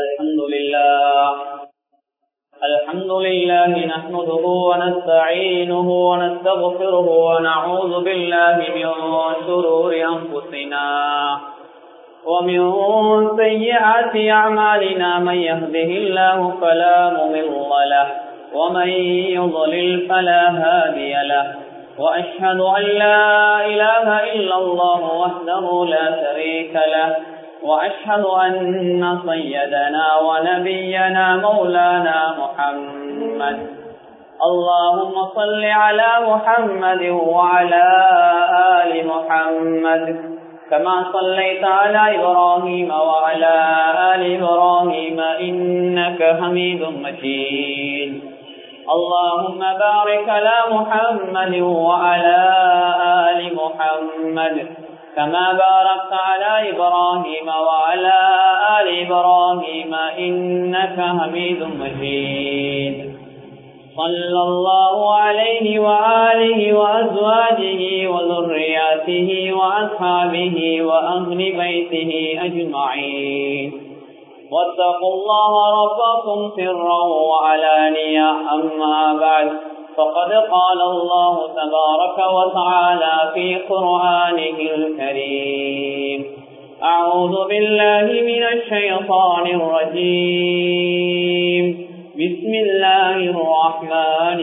الحمد لله نحمده ونستعينه ونستغفره ونعوذ بالله من شرور أنفسنا ومن سيئات أعمالنا من يهده الله فلا مضل له ومن يضلل فلا هادي له وأشهد أن لا إله إلا الله وحده لا شريك له وأشهد أن سيدنا ونبينا مولانا محمد اللهم صل على محمد وعلى آل محمد كما صليت على إبراهيم وعلى آل إبراهيم إنك حميد مجيد اللهم بارك على محمد وعلى آل محمد كما باركت على إبراهيم وعلى آل إبراهيم إنك حميد مجيد صلى الله عليه وآله وأزواجه وذرياته وأصحابه وأهل بيته أجمعين واتقوا الله ربكم سرا وعلانية أما بعد فقد قال الله تبارك وتعالى في قرآنه الكريم أعوذ بالله من الشيطان الرجيم بسم الله الرحمن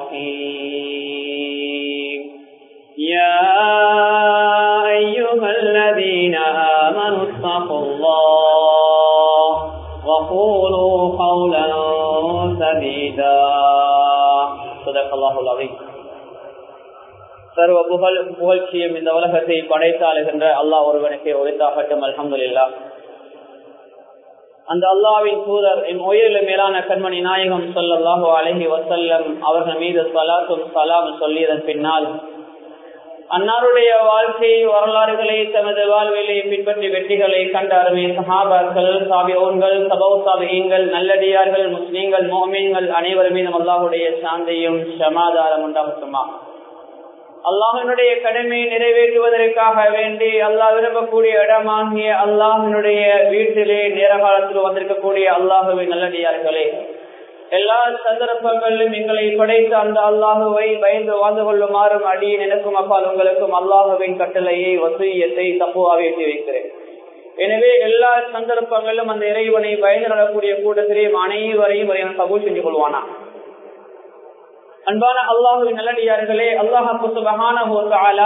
الرحيم يا أيها الذين آمنوا اتقوا الله وقولوا قولا سديدا صدق الله العظيم. சர்வ புகழ்ச்சியும் இந்த உலகத்தை படைத்தாளுகின்ற அல்லாஹ் ஒருவனுக்கே உரித்தாகட்டும். அல்ஹம்துலில்லாஹ். அந்த அல்லாஹ்வின் தூதர் என் உயிரிலும் மேலான கண்மணி நாயகம் ஸல்லல்லாஹு அலைஹி வஸல்லம் அவர்கள் மீது ஸலாத்தும் ஸலாமும் சொல்லியதன் பின்னால் அன்னாருடைய வாழ்க்கை வரலாறுகளை தமது வாழ்விலே பின்பற்றி வெற்றிகளை கண்ட அருமை சஹாபாக்கள், தாபிஊன்கள், தபவு தாபிஈன்கள், நல்லடியார்கள், முஸ்லிம்கள், முஃமின்கள் அனைவர் மீதும் அல்லாஹ்வுடைய சாந்தியும் சமாதானம் உண்டாகட்டுமா. அல்லாஹ்வினுடைய கடமையை நிறைவேற்றுவதற்காக வேண்டி அல்லாஹ் விரும்பக்கூடிய இடமாகிய அல்லாஹ்வினுடைய வீட்டிலே நேர காலத்தில் வந்திருக்கக்கூடிய அல்லாஹ்வின் நல்லடியார்களே, எல்லா சந்தர்ப்பங்களிலும் எங்களை படைத்த அந்த அல்லாஹுவை பயந்து வாழ்ந்து கொள்ளுமாறும் அடியின் எனக்கும் அப்பால் உங்களுக்கும் அல்லாஹுவின் கட்டளையை வசியத்தை தப்புவாக எட்டி வைக்கிறேன். எனவே எல்லா சந்தர்ப்பங்களிலும் அந்த இறைவனை பயந்து நடக்கூடிய கூட்டத்திலேயும் அனைவரையும் கபூல் செஞ்சு கொள்வானா. அன்பான அல்லாஹுவின் நல்லடியார்களே, அல்லாஹ் சுப்ஹானஹு வ தஆலா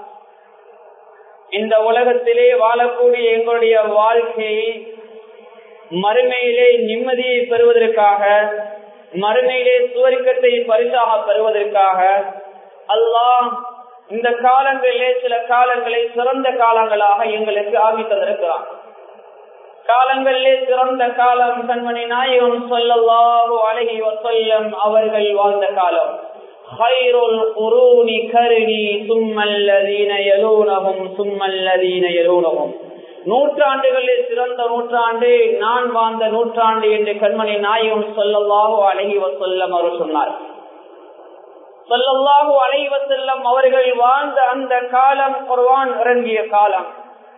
இந்த உலகத்திலே வாழக்கூடிய எங்களுடைய வாழ்க்கையை மறுமையிலே நிம்மதியை பெறுவதற்காக, மறுமையிலே சுவர்க்கத்தை பரிசாக பெறுவதற்காக அல்லாஹ் இந்த காலங்களிலே சில காலங்களை சிறந்த காலங்களாக எங்களுக்கு ஆகி தந்திருக்கிறான். காலங்களிலே சிறந்த காலம் கண்மணி நாயகம் ஸல்லல்லாஹு அலைஹி வஸல்லம் அவர்கள் வாழ்ந்த காலம். خيرுல் குரூனி கர்னி ثُمَّ யலூனஹும் ثُمَّ யலூனஹும். நூற்றாண்டுகளில் சிறந்த நூற்றாண்டு நான் வாழ்ந்த நூற்றாண்டு என்று கண்மணி நாயகம் ஸல்லல்லாஹு அலைஹி வஸல்லம் அவர் சொன்னார். ஸல்லல்லாஹு அலைஹி வஸல்லம் அவர்கள் வாழ்ந்த அந்த காலம் குர்ஆன் இறங்கிய காலம்.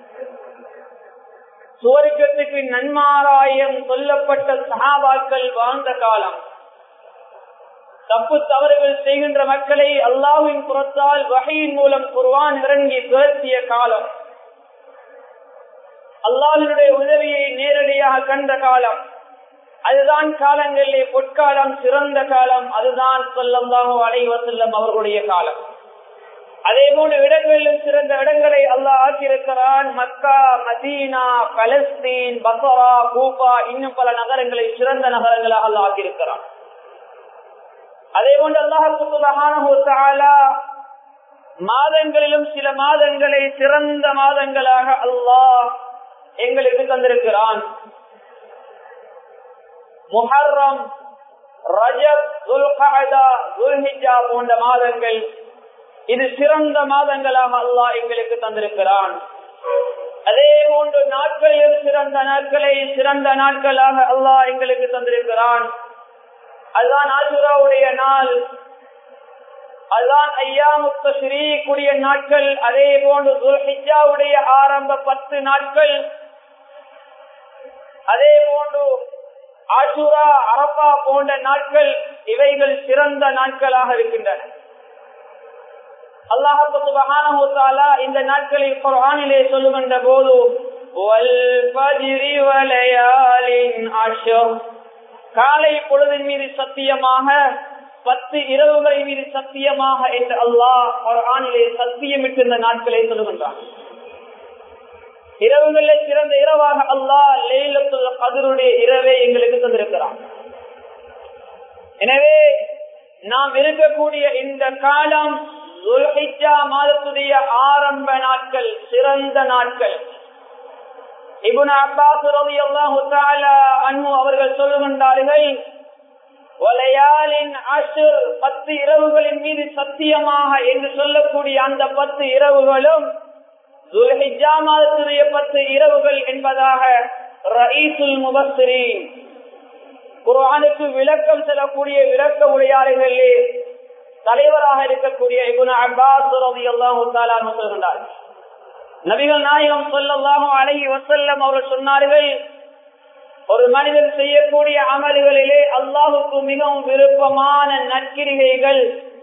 சுவர்க்கத்துக்கு நன்மாராயம் சொல்லப்பட்ட சஹாபாக்கள் வாழ்ந்த காலம். தப்பு தவறுகள் செய்கின்ற மக்களை அல்லாஹ்வின் புறத்தால் வஹீயின் மூலம் குர்ஆன் இறங்கி துரத்திய காலம். அல்லாஹ்வினுடைய உதவியை நேரடியாக கண்ட காலம். அதுதான் காலங்களிலே பொற்காலம், சிறந்த காலம். அதுதான் ஸல்லல்லாஹு அலைஹி வஸல்லம் அவர்களுடைய காலம். அதே போன்று இடங்களிலும் சிறந்த இடங்களை அல்லாஹ் ஆக்கியிருக்கிறான். Mecca, Medina, Palestine, Basra, Kufa, இன்னும் பல நகரங்களை சிறந்த நகரங்களாக அல்லாஹ் ஆக்கியிருக்கிறான். அதே போன்று அல்லாஹ் சுப்ஹானஹு வ தஆலா மாதங்களிலும் சில மாதங்களை சிறந்த மாதங்களாக அல்லாஹ் எங்களுக்கு தந்திருக்கிறான். முஹர்ரம், ரஜப், துல்கஅதா, துல்ஹிஜ்ஜா போன்ற மாதங்கள் இது சிறந்த மாதங்களாக அல்லாஹ் எங்களுக்கு தந்திருக்கிறான். அதே போன்று நாட்களில் சிறந்த நாட்களை சிறந்த நாட்களாக அல்லாஹ் எங்களுக்கு தந்திருக்கிறான். அதுதான் ஆஷுராவுடைய நாள், அதுதான் ஐயாமுத் தஷ்ரீக்குடைய நாட்கள். அதே போன்று துல்ஹிஜ்ஜாவுடைய ஆரம்ப 10 நாட்கள், அதே போன்று ஆஷூரா, அரபா போன்ற நாட்கள் இவைகள் சிறந்த நாட்களாக இருக்கின்றன. அல்லாஹ் சுப்ஹானஹு வ தஆலா இந்த நாட்களை குர்ஆனிலே சொல்லுகின்ற போது வல் ஃபஜ்ரி வ லயாலின் அஷ்ர், காலை பொழுதின் மீது சத்தியமாக, 10 இரவுகளின் மீது சத்தியமாக என்று அல்லாஹ் குர்ஆனிலே சத்தியமிட்டு இந்த நாட்களை சொல்லுகின்றான். இரவுகளில் சிறந்த இரவாக அல்லாஹ் லைலத்துல் கத்ருடைய இரவை எங்களுக்கு தந்திருக்கிறான். எனவே நாம் இருக்கக்கூடிய இந்த காலம் துல்ஹிஜ்ஜா மாதத்துடைய ஆரம்ப நாட்கள், சிறந்த நாட்கள். இப்னு அப்பாஸ் ரலியல்லாஹு தஆலா அன்ஹு அவர்கள் சொல்லுகின்றார்கள், வலயாலின் அஷ்ர், 10 இரவுகளின் மீது சத்தியமாக என்று சொல்லக்கூடிய அந்த 10 இரவுகளும் துல்ஹிஜ்ஜா மாதத்துடைய 10 இரவுகள் என்பதாக ரயீசுல் முபஸ்ஸிரீன், குர்ஆனுக்கு விளக்கம் செல்லக்கூடிய விளக்க உரையாளர்களே தலைவராக இருக்கக்கூடிய இப்னு அப்பாஸ் ரலியல்லாஹு தஆலா சொல்கிறார். நபிகள் நாயகம் ஸல்லல்லாஹு அலைஹி வஸல்லம் அவர்கள் சொன்னார்கள், ஒரு மனிதன் செய்யக்கூடிய அமல்களிலே அல்லாஹ்வுக்கு மிகவும் விருப்பமான நற்கிரிகைகள்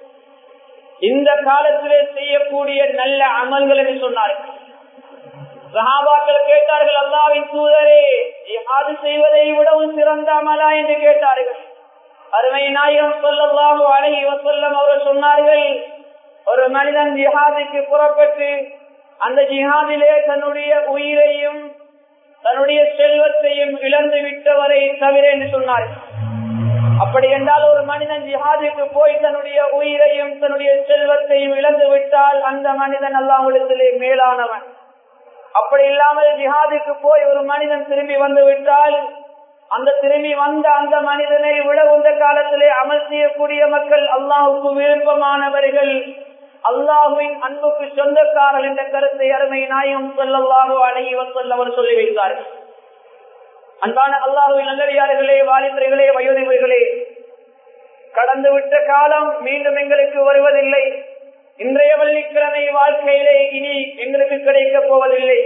இந்த காலத்திலே செய்யக்கூடிய நல்ல அமல்கள் என்று சொன்னார்கள். சஹாபாக்கள் கேட்டார்கள், அல்லாஹ்வின் தூதரே, ஜிஹாது செய்வதை விடவும் சிறந்த அமலா என்று கேட்டார்கள். அருமை நாயகம் ஸல்லல்லாஹு அலைஹி வஸல்லம் அவர்கள் சொன்னார்கள், ஒரு மனிதன் ஜிஹாதுக்கு புறப்பட்டு அந்த ஜிஹாதிலே தன்னுடைய உயிரையும் தன்னுடைய செல்வத்தையும் இழந்து விட்டவரை தவிர என்று சொன்னார்கள். அப்படி என்றால் ஒரு மனிதன் ஜிஹாதுக்கு போய் தன்னுடைய உயிரையும் தன்னுடைய செல்வத்தையும் இழந்து விட்டால் அந்த மனிதன் அல்லாஹ்விடத்திலே மேலானவன். அப்படி இல்லாமல் ஜிஹாதுக்கு போய் ஒரு மனிதன் திரும்பி வந்து விட்டால் அந்த திரும்பி வந்த அந்த மனிதனை விட இந்த காலத்திலே அமல் செய்யக்கூடிய மக்கள் அல்லாஹ்வுக்கு விருப்பமானவர்கள், அல்லாஹ்வின் அன்புக்கு சொந்தக்காரர்கள் என்ற கருத்தை அருமை நாயகம் ஸல்லல்லாஹு அலைஹி வஸல்லம் அவர் சொல்லி வைத்தார்கள். அன்பான அல்லாஹ்வின் நல்லடியார்களே, வாலிபர்களே, வயோதிபர்களே, கடந்து விட்ட காலம் மீண்டும் எங்களுக்கு வருவதில்லை. இன்றைய வெள்ளிக்கிழமை வாழ்க்கையிலே இனி எங்களுக்கு கிடைக்க போவதில்லை.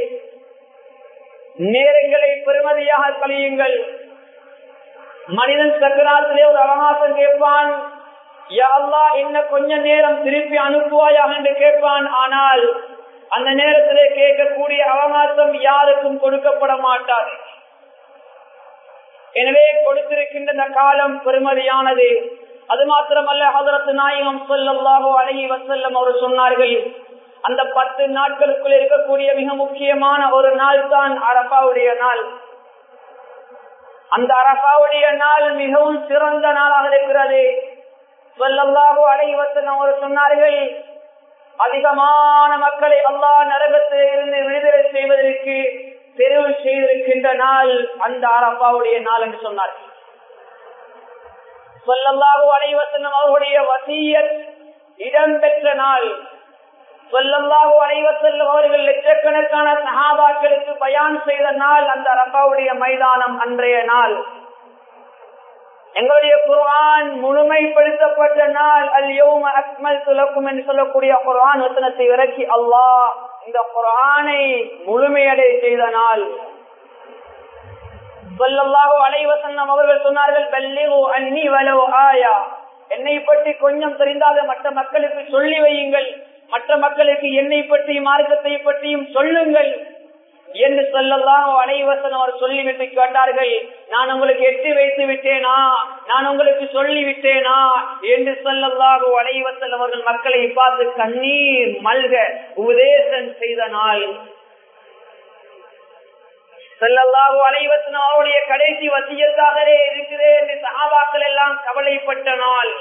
நேரங்களை பெருமதியாக கழியுங்கள். மனிதன் சக்கராத்திலே ஒரு அவகாசம் கேட்பான், யா அல்லாஹ் இன்னும் கொஞ்ச நேரம் திருப்பி அனுப்புவாயாக என்று கேட்பான். ஆனால் அந்த நேரத்திலே கேட்கக்கூடிய அவகாசம் யாருக்கும் கொடுக்கப்பட மாட்டார். எனவே கொடுத்திருக்கின்ற காலம் பெருமதியானது. அது மாத்திரமல்ல, ஹஜ்ரத் நாயகம் ஸல்லல்லாஹு அலைஹி வஸல்லம் அவர்கள் சொன்னார்கள், அந்த 10 நாட்களுக்குள் இருக்கக்கூடிய மிக முக்கியமான ஒரு நாள் தான் அரஃபாவுடைய நாள். அந்த அரஃபாவுடைய நாள் மிகவும் சிறந்த நாளாக இருக்கிறது. ஸல்லல்லாஹு அலைஹி வஸல்லம் அவர்கள் சொன்னார்கள், அதிகமான மக்களை அல்லாஹ் நரகத்தில் இருந்து விடுதலை செய்வதற்கு தெரிவு செய்திருக்கின்ற நாள் அந்த அரஃபாவுடைய நாள் என்று சொன்னார்கள். ஸல்லல்லாஹு அலைஹி வஸல்லம் அவர்களுடைய வசியத் இடம்பெற்ற நாள். ஸல்லல்லாஹு அலைஹி வஸல்லம் அவர்கள் லட்சக்கணக்கான சஹாபாக்களுக்கு பயான் செய்த நாள் அந்த அரஃபாவுடைய மைதானம், அன்றைய நாள். எங்களுடைய குர்ஆன் முழுமைப்படுத்தப்பட்ட நாள். அல் யௌம அக்மல்து லக்கும் என்று சொல்லக்கூடிய குர்ஆன் வசனத்தை இறக்கி அல்லாஹ் இந்த குர்ஆனை முழுமையடை செய்த நாள். ஸல்லல்லாஹு அலைஹி வஸல்லம் அவர்கள் சொன்னார்கள், பல்லிகு அன்னி வலவ் ஆயா, என்னை பற்றி கொஞ்சம் தெரிந்தாத மற்ற மக்களுக்கு சொல்லி வையுங்கள், மற்ற மக்களுக்கு என்னை பற்றி மார்க்கத்தை பற்றியும் சொல்லுங்கள் என்று ஸல்லல்லாஹு அலைஹி வஸல்லம் அவர் சொல்லிவிட்டு கேட்டார்கள், நான் உங்களுக்கு எட்டி வைத்து விட்டேனா, நான் உங்களுக்கு சொல்லி விட்டேனா என்று ஸல்லல்லாஹு அலைஹி வஸல்லம் அவர்கள் மக்களை பார்த்து கண்ணீர் மல்க உபதேசம் செய்த நாள். ஸல்லல்லாஹு அலைஹி வஸல்லம் அவருடைய கடைசி வசியத்தாகவே இருக்கிறது என்று சஹாபாக்கள் எல்லாம் கவலைப்பட்ட நாள்.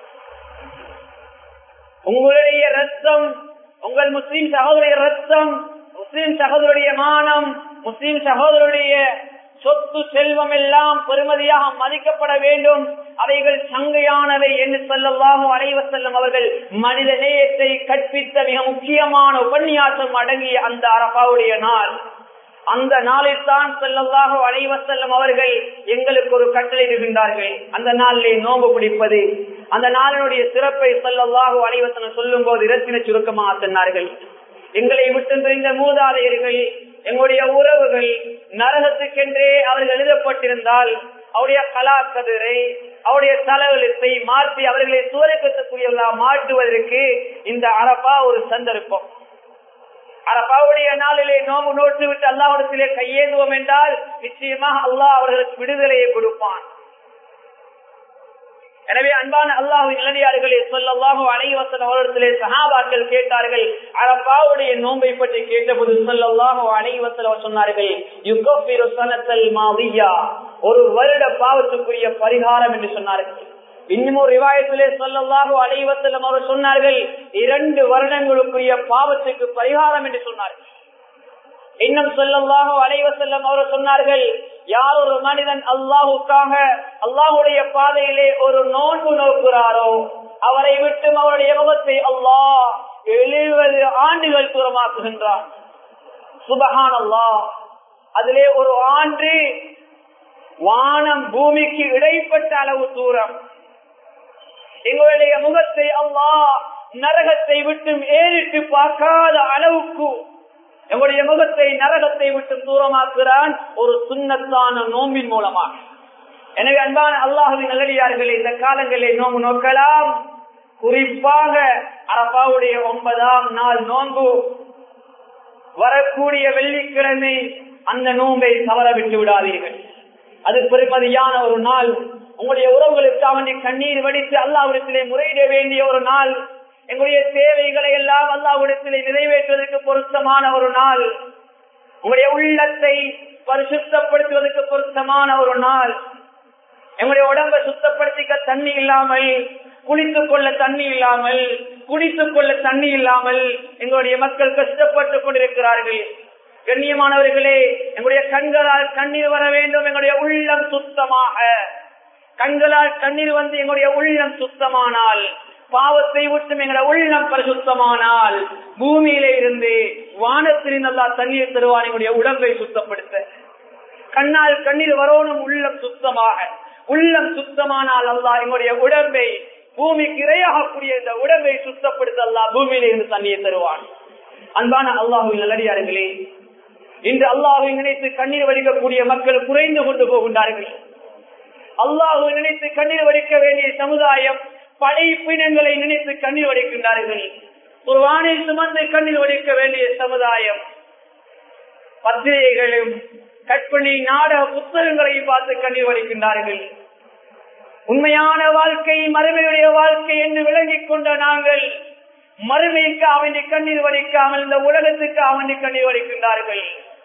உங்களுடைய ரத்தம், உங்கள் முஸ்லிம் சகோதரருடைய ரத்தம், முஸ்லிம் சகோதரருடைய மானம், முஸ்லிம் சகோதரருடைய சொத்து செல்வம் எல்லாம் பெருமதியாக மதிக்கப்பட வேண்டும், அவைகள் சங்கையானவை என்று ஸல்லல்லாஹு அலைஹி வஸல்லம் அவர்கள் மனித நேயத்தை கற்பித்த மிக முக்கியமான உபன்யாசம் அடங்கிய அந்த அரஃபாவுடைய நாள். அந்த நாளில் தான் ஸல்லல்லாஹு அலைஹி வஸல்லம் அவர்கள் எங்களுக்கு ஒரு கட்டளை இருக்கின்றார்கள், அந்த நாளிலே நோன்பு பிடிப்பது. அந்த நாளினுடைய சிறப்பை ஸல்லல்லாஹு அலைஹி வஸல்லம் சொல்லும் போது இரத்தின சுருக்கமாக சொன்னார்கள். எங்களை விட்டு தெரிந்த மூதாதையர்கள், எங்களுடைய உறவுகள் நரகத்துக்கென்றே அவர்கள் எழுதப்பட்டிருந்தால் அவருடைய கலாக்கதிரை அவருடைய தலைவலத்தை மாற்றி அவர்களை சுவர்க்கத்துக்குரியவர்களாக மாற்றுவதற்கு இந்த அரபா ஒரு சந்தர்ப்பம். அரபாவுடைய நாளிலே நோம்பு நோட்டு விட்டு அல்லாஹ்விடத்திலே கையேந்துவோம் என்றால் நிச்சயமாக அல்லாஹ் அவர்களுக்கு விடுதலையை கொடுப்பான். எனவே அன்பான அல்லாஹ்வின் நல்லடியார்களே, ஸல்லல்லாஹு அலைஹி வஸல்லம் அவர்களிடத்திலே சஹாபாக்கள் கேட்டார்கள். அரபாவுடைய நோன்பை பற்றி கேட்டபோது ஸல்லல்லாஹு அலைஹி வஸல்லம் சொன்னார்கள், யுகஃபிரு ஸனத்தல் மாதியா, ஒரு வருட பாவத்துக்குரிய பரிகாரம் என்று சொன்னார்கள். இன்னும் ஒரு ரிவாயத்திலே ஸல்லல்லாஹு அலைஹி வஸல்லம் அவர்கள் சொன்னார்கள், 2 வருடங்களுக்குரிய பாவத்துக்கு பரிகாரம் என்று சொன்னார்கள். இன்னும் ஸல்லல்லாஹு அலைஹி வஸல்லம் அவர்கள் சொன்னார்கள், யார் ஒரு மனிதன் அல்லாஹ்வுக்காக அல்லாஹ்வுடைய பாதையிலே ஒரு நோன்பு நோக்குறாரோ அவரை விட்டு அவருடைய முகத்தை அல்லாஹ் 70 ஆண்டுகள் தூரமாக்குகின்றான். சுப்ஹானல்லாஹ். அதிலே ஒரு ஆண்டு வானம் பூமிக்கு இடைப்பட்ட அளவு தூரம். எங்களுடைய முகத்தை அல்லாஹ் நரகத்தை விட்டு ஏறிட்டு பார்க்காத அளவுக்கு எங்களுடைய முகத்தை நரகத்தை விட்டு தூரமாக்குறான் ஒரு சுன்னத்தான நோம்பின் மூலமாக. எனவே அன்பான அல்லாஹ்வின் நல்லடியார்களே, இந்த காலங்களில் நோம்பு நோக்கலாம். குறிப்பாக அரபாவுடைய 9ஆம் நாள் நோன்பு வரக்கூடிய வெள்ளிக்கிழமை அந்த நோன்பை தவற விட்டு விடாதீர்கள். அது பெருமதியான ஒரு நாள். உங்களுடைய உறவுகளுக்காக கண்ணீர் வடித்து அல்லாஹ்விடத்திலே முறையிட வேண்டிய ஒரு நாள். எங்களுடைய தேவைகளை எல்லாம் அல்லாஹ்விடத்திலே நிறைவேற்றுவதற்கு பொருத்தமான ஒரு நாள். உங்களுடைய உள்ளத்தை பரிசுத்தப்படுத்துவதற்கு பொருத்தமான ஒரு நாள். எங்களுடைய உடம்பை சுத்தப்படுத்திக்க தண்ணி இல்லாமல், குளித்துக் கொள்ள தண்ணி இல்லாமல், குடித்துக் கொள்ள தண்ணி இல்லாமல் எங்களுடைய மக்கள் கஷ்டப்பட்டுக் கொண்டிருக்கிறார்கள். கண்ணியமானவர்களே, எங்களுடைய கண்களால் கண்ணீர் வர வேண்டும். எங்களுடைய உள்ளம் சுத்தமாக, கண்களால் கண்ணீர் வந்து எங்களுடைய உள்ளம் சுத்தமானால், பாவத்தை விட்டு எங்களுடைய உள்ளம் பரிசுத்தமானால், பூமியிலே இருந்து வானத்திலிருந்து நல்லா தண்ணீர் தருவான். எங்களுடைய உடம்பை சுத்தப்படுத்த கண்ணால் கண்ணீர் வரணும். உள்ளம் சுத்தமாக, உள்ளம் சுத்தமானால் அல்லாஹ் எங்களுடைய உடம்பை பூமிக்கு இரையாகக்கூடிய இந்த உடம்பை சுத்தப்படுத்த அல்லாஹ் பூமியிலே இருந்து தண்ணீர் தருவான். அன்பான அல்லாஹ்வின் நல்லடியார்களே, இன்று அல்லாஹ்வை நினைத்து கண்ணீர் வடிக்கக்கூடிய மக்கள் குறைந்து கொண்டு போகின்றார்கள். அல்லாஹ்வை நினைத்து கண்ணீர் வடிக்க வேண்டிய சமுதாயம் படைப்பினங்களை நினைத்து கண்ணீர் வடிக்கின்றார்கள். ஒரு வானை சுமந்து கண்ணீர் வடிக்க வேண்டிய சமுதாயம் பத்திரிகைகளும் கற்பனை நாடக புத்தகங்களையும் பார்த்து கண்ணீர் வடிக்கின்றார்கள். உண்மையான வாழ்க்கை மறுமையுடைய வாழ்க்கை என்று விளங்கிக் கொண்ட நாங்கள் மறுமைக்கு அவனை கண்ணீர் வடிக்காமல் இந்த உலகத்துக்கு அவனை கண்ணீர் வடிக்கின்றார்கள்.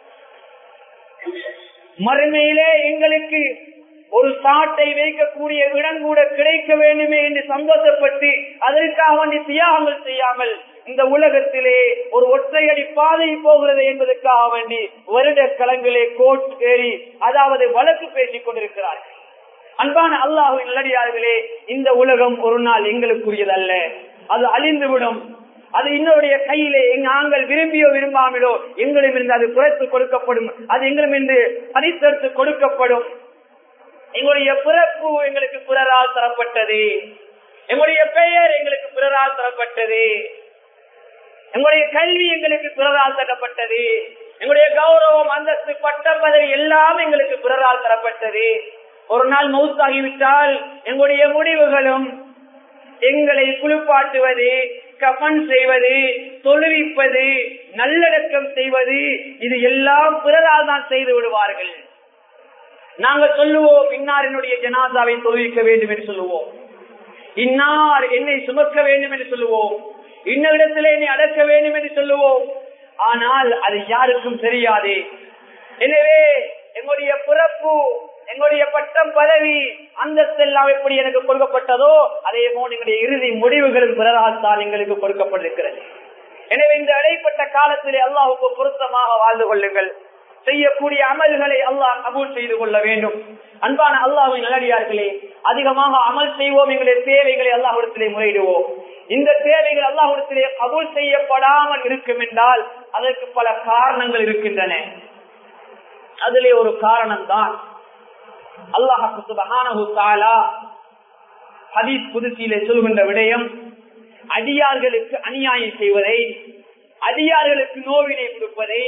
மறுமையிலே எங்களுக்கு ஒரு சாட்டை வைக்கக்கூடிய இடம் கூட கிடைக்க வேண்டுமே என்று சந்தோஷப்பட்டு அதற்காக வேண்டி தியாகங்கள் செய்யாமல் இந்த உலகத்திலே ஒரு ஒற்றையடி பாதை போகிறது என்பதற்காக வேண்டி வருட களங்களே கோட் ஏறி அதாவது வழக்கு பேசிக் கொண்டிருக்கிறார்கள். அன்பான அல்லாஹ்வின் நல்லடியார்களே, இந்த உலகம் ஒரு நாள் எங்களுக்குரியதல்ல, அது அழிந்துவிடும். அது இன்னொருடைய கையிலே நாங்கள் விரும்பியோ விரும்பாமலோ எங்களிடமிருந்து அது குறைத்து கொடுக்கப்படும். அது எங்களிடமிருந்து பரிசெடுத்து கொடுக்கப்படும். எங்களுடைய பிறப்பு எங்களுக்கு பிறரால் தரப்பட்டது, எங்களுடைய பெயர் எங்களுக்கு பிறரால் தரப்பட்டது, எங்களுடைய கல்வி எங்களுக்கு பிறரால் தரப்பட்டது, எங்களுடைய கௌரவம் அந்தஸ்து பட்டம் பதவி எல்லாம் எங்களுக்கு பிறரால் தரப்பட்டது. ஒரு நாள் மௌத்தாகிவிட்டால் எங்களுடைய முடிவுகளும் எங்களை குளிப்பாட்டுவது, கஃன் செய்வது, தொழுவிப்பது, நல்லடக்கம் செய்வது, இது எல்லாம் பிறரால் தான் செய்து விடுவார்கள். நாங்கள் சொல்லுவோம், இன்னார் என்னுடைய ஜனாசாவை தொழுவிக்க வேண்டும் என்று சொல்லுவோம், இன்னார் என்னை சுமக்க வேண்டும் என்று சொல்லுவோம், இன்ன இடத்திலே என்னை அடக்க வேண்டும் என்று சொல்லுவோம். ஆனால் அது யாருக்கும் தெரியாது. எனவே எங்களுடைய பிறப்பு, எங்களுடைய பட்டம் பதவி அந்தஸ்து எல்லாம் எப்படி எனக்கு கொடுக்கப்பட்டதோ அதே போல் எங்களுடைய இறுதி முடிவுகளும் பிறரால் தான் எங்களுக்கு கொடுக்கப்பட்டிருக்கிறது. எனவே இந்த இடைப்பட்ட காலத்திலே அல்லாஹ்வுக்கு பொருத்தமாக வாழ்ந்து கொள்ளுங்கள். செய்யக்கூடிய அமல்களை அல்லாஹ் கபூல் செய்து கொள்ள வேண்டும். அன்பான அல்லாஹ்வின் நல்லடியார்களே, அதிகமாக அமல் செய்வோம். எங்களுடைய தேவைகளை அல்லாஹ்விடத்திலே முறையிடுவோம். இந்த தேவைகள் அல்லாஹ்விடத்திலே கபூல் செய்யப்படாமல் இருக்கும் என்றால் அதற்கு பல காரணங்கள் இருக்கின்றன. அதிலே ஒரு காரணம் தான் அல்லாஹ் சுப்ஹானஹு தஆலா ஹதீஸ் குத்ஸிலே சொல்கின்ற விடயம், அடியார்களுக்கு அநியாயம் செய்வதை, அடியார்களுக்கு நோவினை கொடுப்பதை,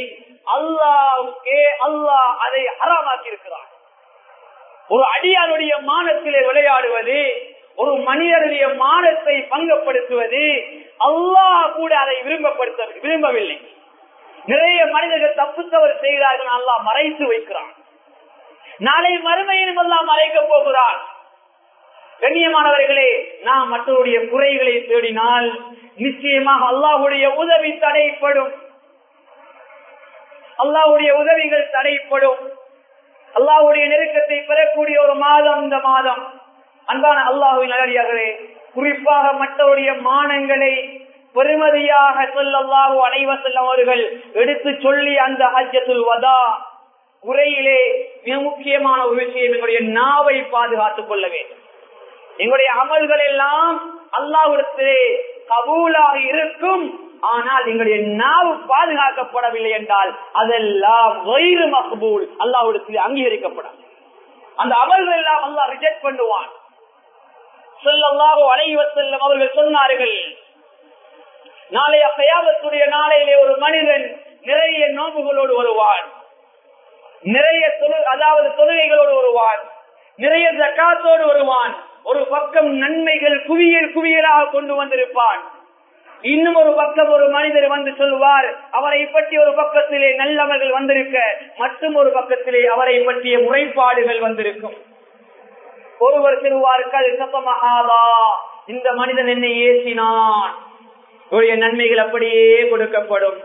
அல்லாஹ்வுக்கே அல்லாஹ் அதை ஹராமாக்கி இருக்கிறான். ஒரு அடியாருடைய மானத்திலே விளையாடுவது, ஒரு மனிதனுடைய மானத்தை பங்கப்படுத்துவது அல்லாஹ் கூட அதை விரும்பவில்லை. நிறைய மனிதர்கள் தப்பு தவறு செய்கிறார்கள், அல்லாஹ் மறைத்து வைக்கிறான். நாளை மறுமையிலும் அல்லாஹ் மறைக்க போகிறான். கண்ணியமானவர்களே, நாம் மற்றவருடைய குறைகளை தேடினால் நிச்சயமாக அல்லாஹ்வுடைய உதவி தடைப்படும். அல்லாஹ்வுடைய உதவிகள் தடைப்படும். அல்லாஹ்வுடைய நெருக்கத்தை பெறக்கூடிய ஒரு மாதம் இந்த மாதம். அன்பான அல்லாஹ்வின் நல்லடியார்களே, குறிப்பாக மற்றவருடைய மானங்களை பெருமதியாக ஸல்லல்லாஹு அலைஹி வஸல்லம் அவர்கள் எடுத்து சொல்லி அந்த ஹஜ்ஜத்துல் வதா உரையிலே மிக முக்கியமான ஒரு விஷயம், எங்களுடைய நாவை பாதுகாத்துக் கொள்ள வேண்டும். எங்களுடைய அமல்கள் எல்லாம் அல்லாஹ்விடத்திலே கபூலாக இருக்கும். ஆனால் எங்களுடைய நாவு பாதுகாக்கப்படவில்லை என்றால் அதெல்லாம் கைரு மக்பூல், அல்லாஹ்விடத்திலே அங்கீகரிக்கப்படாது. அந்த அமல்கள் எல்லாம் அல்லாஹ் ரிஜெக்ட் பண்ணுவான். ஸல்லல்லாஹு அலைஹி வஸல்லம் அவர்கள் சொன்னார்கள், நாளைய கியாமத்துடைய நாளையிலே ஒரு மனிதன் நிறைய நோன்புகளோடு வருவான், நிறைய தொழுகைகளோடு வருவான், நிறைய ஜகாத்தோடு வருவான். ஒரு பக்கம் நன்மைகள் குவியலாக கொண்டு வந்திருப்பான். இன்னும் ஒரு பக்கம் ஒரு மனிதர் வந்து சொல்வார், அவரை பற்றி ஒரு பக்கத்திலே நல்லவர்கள் வந்திருக்க, மற்றும் ஒரு பக்கத்திலே அவரை பற்றிய முறைப்பாடுகள் வந்திருக்கும். ஒருவர் சொல்வார்கள், இந்த மனிதன் என்னை ஏசினான், நன்மைகள் அப்படியே கொடுக்கப்படும்.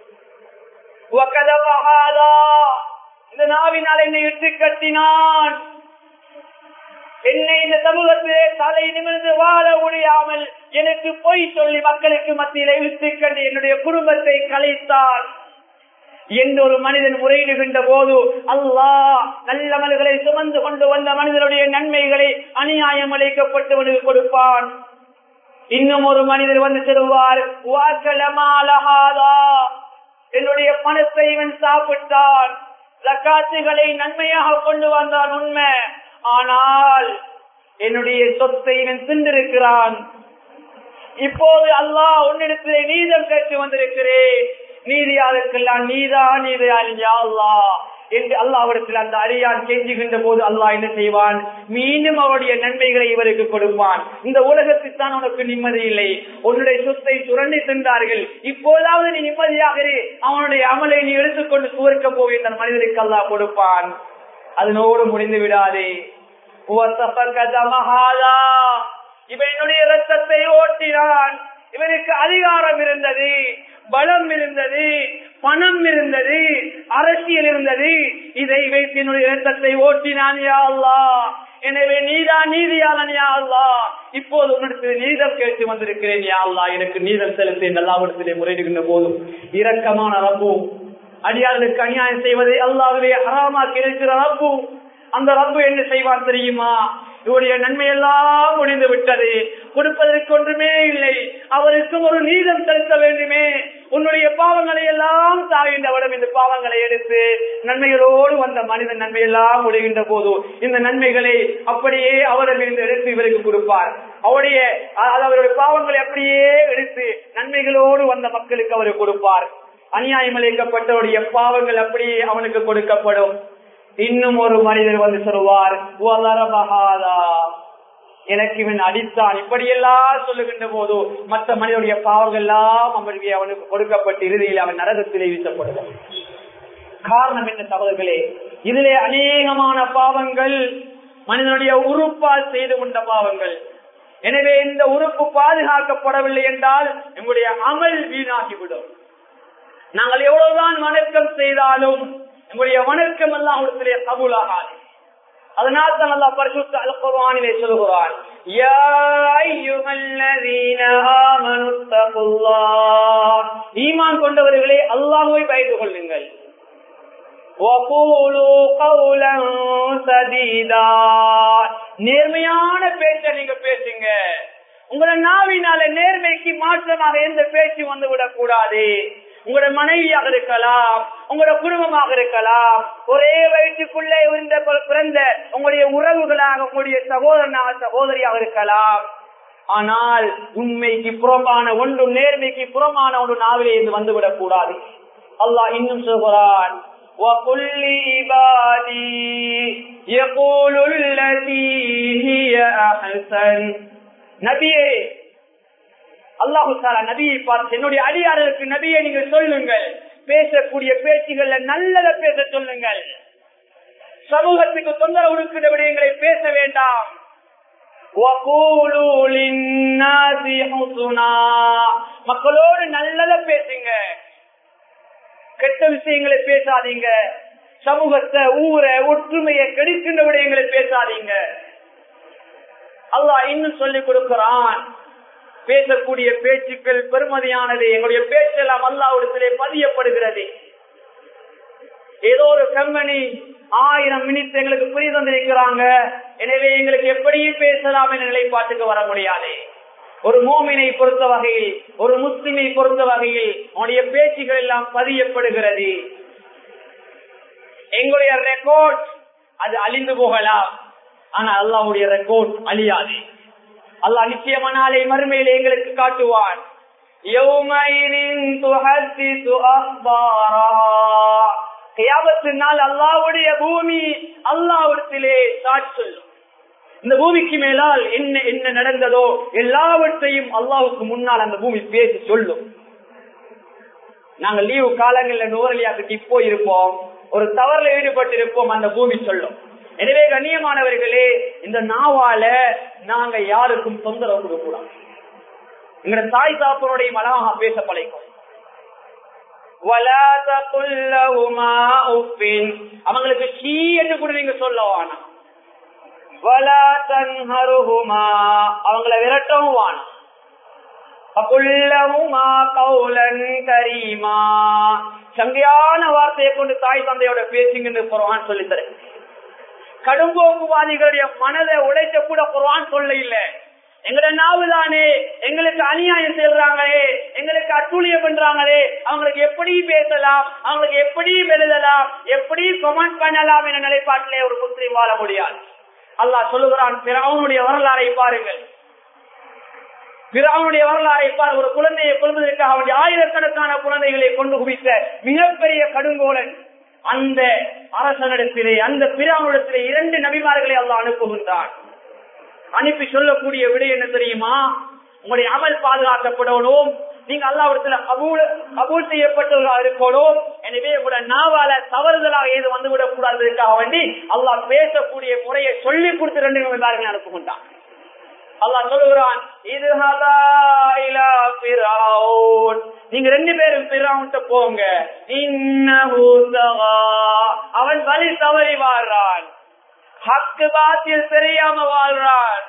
இந்த நாவினால் என்னை இட்டு கட்டினான், என்னை இந்த சமூகத்திலே தலை நிமிர்ந்து வாழ முடியாமல் எனக்கு பொய் சொல்லி மக்களுக்கு மத்தியிலே இழுத்து கண்டு என்னுடைய குடும்பத்தை கலைத்தான் என்று ஒரு மனிதன் முறையிடுகின்ற போது அல்லாஹ் நல்லமல்களை சுமந்து கொண்டு வந்த மனிதனுடைய நன்மைகளை அநியாயம் அளிக்கப்பட்டவனுக்கு கொடுப்பான். இன்னும் ஒரு மனிதர் வந்து சொல்வார், என்னுடைய பணத்தை இவன் சாப்பிட்டான், ஜகாத்துகளை நன்மையாக கொண்டு வந்தான் உண்மை, ஆனால் என்னுடைய சொத்தை இவன் தின்றிருக்கிறான். இப்போது அல்லாஹ் உன்னிடத்திலே நீதம் கேட்டு வந்திருக்கிறேன், நீதியாளருக்கெல்லாம் நீதான் நீதியா அல்லாஹ் என்று அல்லாஹ்விடத்தில் அந்த அடியான் கெஞ்சுகின்ற போது அல்லாஹ் என்ன செய்வான், மீண்டும் அவருடைய நன்மைகளை இவருக்கு கொடுப்பான். இந்த உலகத்தில் தான் உனக்கு நிம்மதி இல்லை, உன்னுடைய சொத்தை சுரண்டி தின்றார்கள், இப்போதாவது நீ நிம்மதியாக அவனுடைய அமலை நீ எடுத்துக்கொண்டு சுவர்க்க போய் தன் மனிதருக்கு அல்லாஹ் கொடுப்பான். அதனோடு முடிந்து விடாதே. இவன் என்னுடைய ரத்தத்தை ஓட்டினான், இவனுக்கு அதிகாரம் இருந்தது, பலம் இருந்தது, பணம் இருந்தது, அரசியல் இருந்தது, இதை வைத்து என்னுடைய ரத்தத்தை ஓட்டினான் யா அல்லாஹ், எனவே நீதான் நீதியாளன் யா அல்லாஹ், இப்போது உன்னிடத்தில் நீதம் கேட்டு வந்திருக்கிறேன் யா அல்லாஹ், எனக்கு நீதம் செலுத்த அல்லாஹ்விடத்திலே முறையிடுகின்ற போதும் இரக்கமான ரப்பு, அடியார்களுக்கு அநியாயம் செய்வதை அல்லாஹ்வே ஹராமாக்கி இருக்கிற ரப்பு, அந்த ரப்பு என்ன செய்வான் தெரியுமா, இவருடைய நன்மையெல்லாம் முடிந்து விட்டது, கொடுப்பதற்கு ஒன்றுமே இல்லை, அவருக்கும் ஒரு நீதம் செலுத்த வேண்டுமே, உன்னுடைய பாவங்களை எல்லாம் தாகின்றவரும் இந்த பாவங்களை எடுத்து நன்மைகளோடு வந்த மனிதன் நன்மையெல்லாம் முடிகின்ற போது இந்த நன்மைகளை அப்படியே அவரிலிருந்து எடுத்து இவருக்கு கொடுப்பார். அவருடைய பாவங்களை அப்படியே எடுத்து நன்மைகளோடு வந்த மக்களுக்கு அவருக்கு கொடுப்பார். அநியாயம் அளிக்கப்பட்டவருடைய பாவங்கள் அப்படியே அவனுக்கு கொடுக்கப்படும். இன்னும் ஒரு மனிதர் வந்து சொல்வார், எனக்கு இவன் அடித்தான், இப்படியெல்லாம் சொல்லுகின்ற போது மற்ற மனிதனுடைய பாவங்கள் எல்லாம் அவனுக்கு கொடுக்கப்பட்டு இறுதியில் அவன் நரகத்திலே வீசப்படுவான். காரணம் என்ன சகோதரர்களே, இதிலே அநேகமான பாவங்கள் மனிதனுடைய உறுப்பால் செய்து கொண்ட பாவங்கள். எனவே இந்த உறுப்பு பாதுகாக்கப்படவில்லை என்றால் நம்முடைய அமல் வீணாகிவிடும். நாங்கள் எவ்வளவுதான் வணக்கம் செய்தாலும் நம்முடைய வணக்கம் அல்லாஹ்விடத்திலே கபூலாகாது. அதனால் தான் அல்லாஹ் பரிசுத்த அல் குர்ஆனிலே சொல்கிறான், யா அய்யுஹல்லதீன ஆமனு தகுல்லாஹ், ஈமான் கொண்டவர்களே அல்லாஹ்வை பயந்து கொள்ளுங்கள், வகூலு கௌலன் சதீதா, நேர்மையான பேச்சை நீங்க பேசுங்க. உங்களோட நாவினால நேர்மைக்கு மாற்றமாக எந்த பேச்சு வந்து விடக் கூடாது. உங்களோட மனைவியாக இருக்கலாம், உங்களோட குடும்பமாக இருக்கலாம், ஒரே வயிற்றுக்குள்ளே பிறந்த உங்களுடைய உறவுகளாக, உங்களுடைய சகோதரனாக சகோதரியாக இருக்கலாம். ஆனால் உண்மைக்கு புறமான ஒன்று, நேர்மைக்கு புறமான ஒன்று நாவிலே இருந்து வந்துவிடக் கூடாது. அல்லாஹ் இன்னும் சொல்கிறான், وَقُلْ لِعِبَادِي يَقُولُوا الَّتِي هِيَ أَحْسَنُ. நபியே, அல்லாஹ் தஆலா நபியை பார்த்து, என்னுடைய அடியார்களுக்கு நபியை நீங்கள் சொல்லுங்கள், பேசக்கூடிய பேச்சுகள்ல நல்லதை பேச சொல்லுங்கள். சமூகத்துக்கு தொந்தரவு கொடுக்கிற விடயங்களை பேச வேண்டாம். وَقُولُوا لِلنَّاسِ حُسْنًا. மக்களோடு நல்லதை பேசுங்க, கெட்ட விஷயங்களை பேசாதீங்க. சமூகத்தை, ஊரை, ஒற்றுமையை கெடுக்கின்ற விடயங்களை பேசாதீங்க. அல்லாஹ் இன்னும் சொல்லிக் கொடுக்கிறான், பேசக்கூடிய பேச்சுக்கள் பெருமதியானது. எங்களுடைய பேச்செல்லாம் அல்லாஹ்விடத்திலே பதியப்படுகிறது. ஏதோ ஒரு கம்பெனி 1000 மினிட் எங்களுக்கு புரிய தந்திருக்கிறாங்க, எனவே எங்களுக்கு எப்படியும் பேசலாம் என்ற நிலைப்பாட்டுக்கு வர முடியாது. ஒரு மோமினை பொறுத்த வகையில், ஒரு முஸ்லிமை பொறுத்த வகையில் அவனுடைய பேச்சுகள் எல்லாம் பதியப்படுகிறது. எங்களுடைய ரெக்கார்ட் அது அழிந்து போகலாம், ஆனா அல்லாஹ்வுடைய ரெக்கார்ட் அழியாது. அல்லாஹ் நிச்சயமான நாளை மறுமையிலே எங்களுக்கு காட்டுவான். கியாமத்தினால் அல்லாஹ்வுடைய பூமி அல்லாஹ்விடத்திலே சாட்சி சொல்லும். இந்த பூமிக்கு மேலால் என்ன என்ன நடந்ததோ எல்லாவற்றையும் அல்லாஹ்வுக்கு முன்னால் அந்த பூமி பேசி சொல்லும். நாங்கள் லீவு காலங்களில் நுவரலியாக்கு இப்போ இருப்போம், ஒரு தவறுல ஈடுபட்டு இருப்போம், அந்த பூமி சொல்லும். எனவே கண்ணியமானவர்களே, இந்த நாவால நாங்க யாருக்கும் தொந்தரவு கொடுக்க கூடாது. எங்களோட தாய் தாப்பனுடைய மலமாக பேச பழைக்கும். அவங்களுக்கு சீ என்று கூட நீங்க சொல்லவானா, அவங்களை விரட்டவும் வானா. சங்கையான வார்த்தையை கொண்டு தாய் தந்தையோட பேசுங்கன்னு குர்ஆன் சொல்லி தரேன். கடும்போக்குவாதிகளுடைய மனதை உடைக்க கூட குர்ஆன் சொல்ல இல்ல. எங்கட நாவுதானே எங்களுக்கு அநியாயம் செய்யறாங்களே, எங்களுக்கு அட்டூழியம் பண்றாங்களே, அவங்களுக்கு எப்படி பேசலாம், அவங்களுக்கு எப்படி எழுதலாம், எப்படி கமெண்ட் பண்ணலாம் என்ற நிலைப்பாட்டிலே ஒரு முஸ்லிம் வாழ முடியாது. அல்லாஹ் சொல்லுகிறான், பிறவுனுடைய வரலாறை பாருங்கள். பிறவுனுடைய வரலாறை பாருங்கள். ஒரு குழந்தையை கொள்வதற்காக அவனுடைய ஆயிரக்கணக்கான குழந்தைகளை கொண்டு குவித்த மிகப்பெரிய கடுங்கோலன் அந்த அரசனிடத்திலே, அந்த பிறவுனிடத்திலே 2 நபிமார்களை அல்லாஹ் அனுப்புகின்றான். அனுப்பி சொல்லக்கூடிய விடை என்ன தெரியுமா? உங்களுடைய அமல் பாதுகாக்கப்படணும், நீங்க அல்லாஹ்விடத்துல கபூல் செய்யப்பட்டவர்களாக இருக்கணும். எனவே உங்களுடைய நாவால தவறுதலாக ஏது வந்துவிடக் கூடாதுக்காக வேண்டி அல்லாஹ் பேசக்கூடிய முறையை சொல்லி கொடுத்து 2 நபிமார்களை அனுப்புகின்றான். அல்லாஹ் சொல்லுகிறான், நீங்க 2 பேரும் பிறவுன்ட்ட போங்க, அவன் வழி தவறி வாழ்றான், ஹக்கு பாத்தில் தெரியாம வாழ்றான்.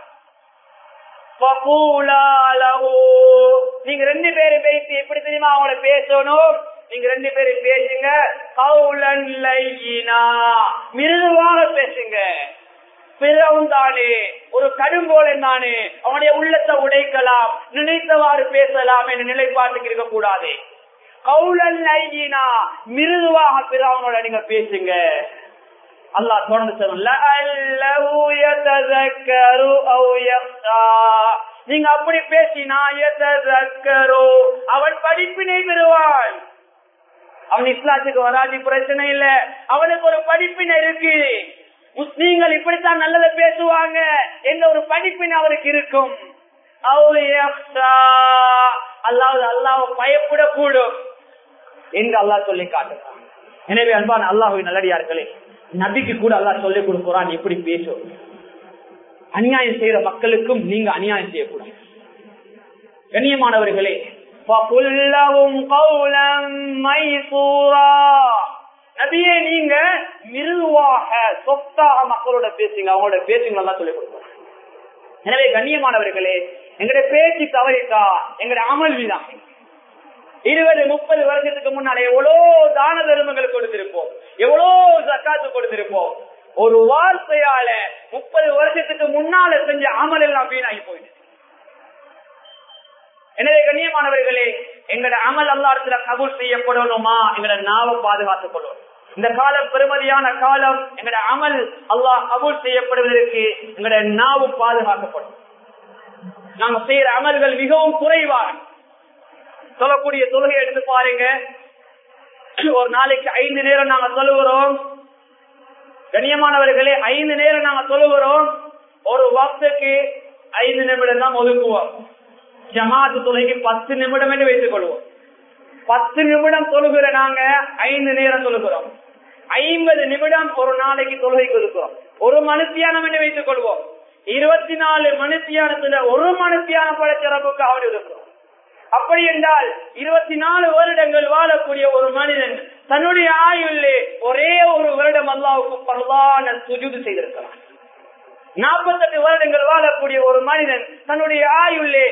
நீங்க 2 பேரும் பேசி எப்படி தெரியுமா அவங்கள பேசணும்? நீங்க 2 பேரும் பேசுங்க, கௌலன் லையினா, மிருதுவாக பேசுங்க. பிறவும் தானே, ஒரு கடுங்கோலன் தானே, அவனுடைய உள்ளத்தை உடைக்கலாம், நினைத்தவாறு பேசலாம் என்ற நிலைப்பாட்டுக்கு இருக்க கூடாது. கௌலன் லையினா, மிருதுவாக பிறவனோட நீங்க பேசுங்க. அல்லாஹ் தொடர்ந்து நீங்க அப்படி பேசினா அவன் படிப்பினை பெறுவான். அவன் இஸ்லாத்துக்கு வராது பிரச்சனை இல்ல, அவனுக்கு ஒரு படிப்பினை இருக்கு. முஸ்லீம்கள் இப்படித்தான் நல்லதை பேசுவாங்க என்ற ஒரு படிப்பினை அவருக்கு இருக்கும். அல்லாஹ் பயப்படக்கூடும் என்று அல்லாஹ் சொல்லி காட்டுறான். எனவே அன்பான அல்லாஹ்வின் நல்லடியார்களே, நபிக்கு கூட அல்லாஹ் சொல்லிக் கொடுக்கிறான் எப்படி பேசும். அநியாயம் செய்யற மக்களுக்கும் நீங்க அநியாயம் செய்யக்கூடாது. கண்ணியமானவர்களே, நபியே நீங்க மிருதுவாக சொத்தாக மக்களோட பேசுங்க, அவங்களோட பேசுங்க தான் சொல்லிக் கொடுக்கிறான். எனவே கண்ணியமானவர்களே, எங்களுடைய பேச்சு தவறிட்டா எங்களுடைய அமல் வீதான். 20-30 வருஷத்துக்கு முன்னாலே எவ்வளோ தான தர்மங்கள் கொடுத்திருப்போம், எவ்வளோ ஜக்காத்து கொடுத்திருப்போம். ஒரு வார்த்தையால 30 வருஷத்துக்கு முன்னால செஞ்ச அமல் எல்லாம் வீணாகி போயிடுச்சு. எனவே கண்ணியமானவர்களே, எங்களோட அமல் அல்லாஹ்விடத்துல கபூல் செய்யப்படணுமா, எங்களோட நாவை பாதுகாத்துக் கொள்ளணும். இந்த காலம் பெருமதியான காலம். எங்களோட அமல் அல்லாஹ் கபூல் செய்யப்படுவதற்கு எங்களோட நாவு பாதுகாக்கப்படும். நாங்க செய்யற அமல்கள் மிகவும் குறைவாக. சொல்லக்கூடிய தொழுகை எடுத்து பாருங்க, ஒரு நாளைக்கு 5 நேரம் நாங்க தொழுகிறோம். கண்ணியமானவர்களே, 5 நேரம் நாங்க தொழுகிறோம். ஒரு வக்துக்கு 5 நிமிடம் தான் ஒதுக்குவோம். ஜமாத்து தொழுகைக்கு 10 நிமிடம் என்று வைத்துக் கொள்வோம். 10 நிமிடம் தொழுகிற நாங்க 5 நேரம் தொழுகிறோம். 50 நிமிடம் ஒரு நாளைக்கு தொழுகைக்கு ஒதுக்குறோம். ஒரு மணித்தியானம் என்று வைத்துக் கொள்வோம். 24 மணித்தியானத்துல ஒரு மணித்தியானம் படைச்சரப்புக்கு அவன் ஒதுக்குறோம். அப்படி என்றால் 24 வருடங்கள் வாழக்கூடிய ஒரு மனிதன் தன்னுடைய ஆயுள்ளே ஒரே ஒரு வருடம் அல்லாஹ்வுக்கு பரவான சுஜூது செய்திருக்கிறான். 48 வருடங்கள் வாழக்கூடிய ஒரு மனிதன் தன்னுடைய ஆயுள்ளே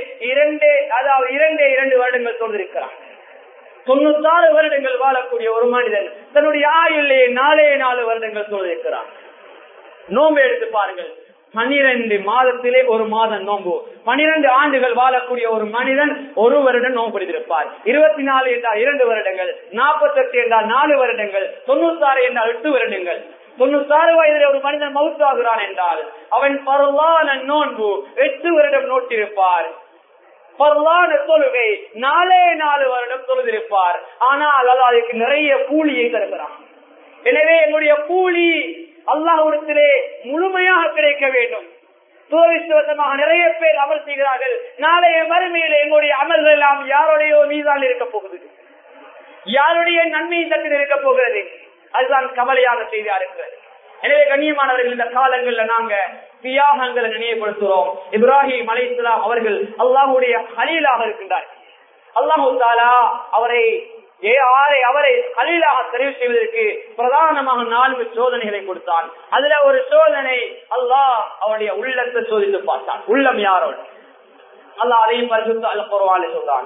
2 வருடங்கள் தொழுதிருக்கிறான். 96 வருடங்கள் வாழக்கூடிய ஒரு மனிதன் தன்னுடைய ஆயுள்ளே 4 வருடங்கள் தொழுதிருக்கிறான். நோன்பு எடுத்து பாருங்கள். 12 மாதத்திலே ஒரு மாதம் நோன்பு. 12 ஆண்டுகள் வாழக்கூடிய ஒரு மனிதன் ஒரு வருடம் நோன்பு பிடித்திருப்பார். 24 என்றால் 2 வருடங்கள், 48 என்றால் 4 வருடங்கள், 96 என்றால் 8 வருடங்கள். 96 வயதில் ஒரு மனிதன் மவுத்தாகிறான் என்றால் அவன் பரவான நோன்பு 8 வருடம் நோட்டிருப்பார். பரவான தொழுகை 4 வருடம் தொழுதிருப்பார். ஆனால் அதுக்கு நிறைய கூலியை தருகிறான். எனவே என்னுடைய கூலி அல்லாஹ்விடத்திலே முழுமையாக கிடைக்க வேண்டும். துரதிர்ஷ்டவசமாக நிறைய பேர் அமல் செய்கிறார்கள். நாளைய மறுமையிலே எங்களுடைய அமல்கள் எல்லாம் யாருடைய மீதால் இருக்க போகுது, யாருடைய நன்மை தட்டில் இருக்க போகிறது. அதுதான் கவலையான செய்தியா இருக்கிறது. எனவே கண்ணியமானவர்கள், இந்த காலங்கள்ல நாங்க தியாகங்களை நினைவுபடுத்துறோம். இப்ராஹிம் அலைஹிஸ்ஸலாம் அவர்கள் அல்லாஹ்வுடைய கலீலாக இருக்கின்றார்கள். அல்லாஹ் தஆலா அவரை கலீலாக தெரிவு செய்வதற்கு பிரதானமாக 4 சோதனைகளை கொடுத்தான். அதுல ஒரு சோதனை அல்லாஹ் அவருடைய உள்ளத்தை சோதித்து பார்த்தான். உள்ளம் யாரோடு அல்லாஹ் அதையும் பரிசுத்த அல் குர்ஆனில் சொல்றான்.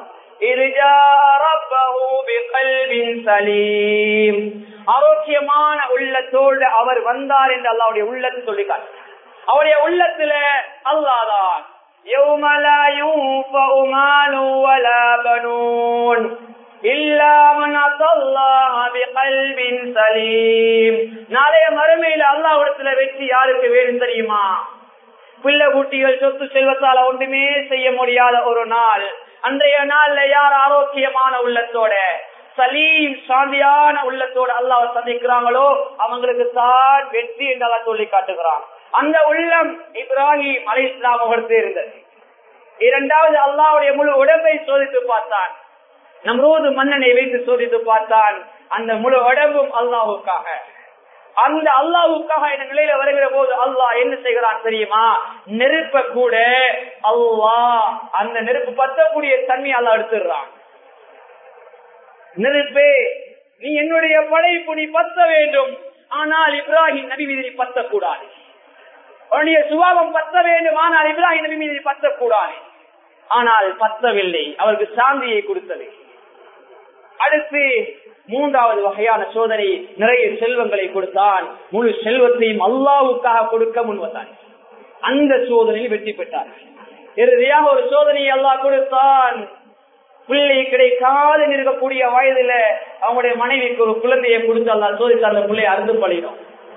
ஆரோக்கியமான உள்ளத்தோடு அவர் வந்தார் என்று அல்லாஹ்வுடைய உள்ளத்தை சொல்லி காட்டார். அவருடைய உள்ளத்துல அல்லாஹ் யௌம லா யுன்ஃபஉ மாலு வலா பனூன் இல்லா மன் அத்தல்லாஹ பிகல்பின் சலீம். நாளைய மறுமையில் அல்லாஹ்விடத்துல வெற்றி யாருக்கு வேணும் தெரியுமா? பிள்ளை குட்டிகள் சொத்து செல்வத்தால ஒன்றுமே செய்ய முடியாத ஒரு நாள். அன்றைய நாள்ல யார் ஆரோக்கியமான உள்ளத்தோட, சலீம் சாந்தியான உள்ளத்தோட அல்லாஹ் சந்திக்கிறாங்களோ அவங்களுக்கு தான் வெற்றி என்று அல்லாஹ் சொல்லி காட்டுகிறான். அந்த உள்ளம் இப்ராஹிம் அலைஹிஸ்ஸலாம் அவர்களுக்கு இருந்தது. இரண்டாவது, அல்லாஹ்வுடைய முழு உடம்பை சோதித்து பார்த்தான். நம்ரூது மன்னனை வைத்து சோதித்து பார்த்தான். அந்த முழு உடம்பும் அல்லாஹ்வுக்காக. அந்த அல்லாஹ்வுக்காக இந்த நிலையில வருகிற போது அல்லாஹ் என்ன செய்கிறான் தெரியுமா? நெருப்ப கூட அல்லாஹ் அந்த நெருப்பு பத்தக்கூடிய தன்மை அல்லாஹ் எடுத்துடுறான். நெருப்பே, நீ என்னுடைய படைப்பு, நீ பத்த வேண்டும். ஆனால் இப்ராஹிம் நபி மீது நீ பத்தக்கூடாது. உன்னுடைய சுபாவம் பத்த வேண்டும். ஆனால் இப்ராஹிம் நபி மீது பத்தக்கூடாது. ஆனால் பத்தவில்லை. அவருக்கு சாந்தியை கொடுத்தது. அடுத்து 3வது வகையான சோதனை, நிறைய செல்வங்களை கொடுத்தான். முழு செல்வத்தையும் அல்லாஹ்வுக்காக கொடுக்க முன்வந்தான். அந்த சோதனையில் வெற்றி பெற்றார். இறுதியாக ஒரு சோதனையை அல்லாஹ் கொடுத்தான். பிள்ளை கிடைக்காத இருக்கக்கூடிய வயதுல அவங்களுடைய மனைவிக்கு ஒரு குழந்தையை கொடுத்து அல்லாஹ் சோதித்து அந்த பிள்ளையை அறுந்து பழினோம்.